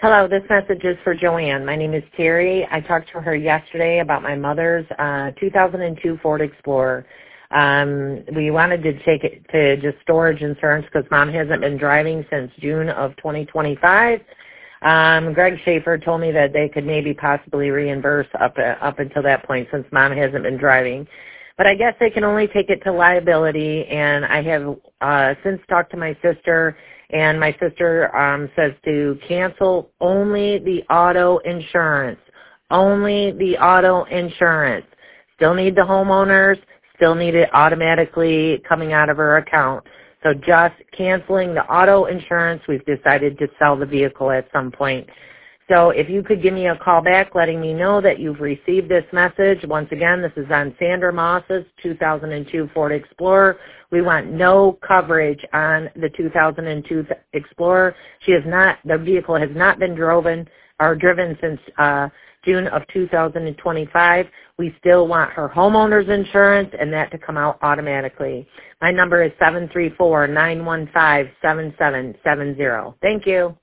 Hello, this message is for Joanne. My name is Terry. I talked to her yesterday about my mother's 2002 Ford Explorer. We wanted to take it to just storage insurance because Mom hasn't been driving since June of 2025. Greg Schaefer told me that they could maybe possibly reimburse up until that point since Mom hasn't been driving. But I guess they can only take it to liability, and I have since talked to my sister, and my sister says to cancel only the auto insurance. Only the auto insurance. Still need the homeowners, still need it automatically coming out of her account. So just canceling the auto insurance. We've decided to sell the vehicle at some point. So if you could give me a call back letting me know that you've received this message. Once again, this is on Sandra Moss's 2002 Ford Explorer. We want no coverage on the 2002 Explorer. The vehicle has not been driven since June of 2025. We still want her homeowner's insurance and that to come out automatically. My number is 734-915-7770. Thank you.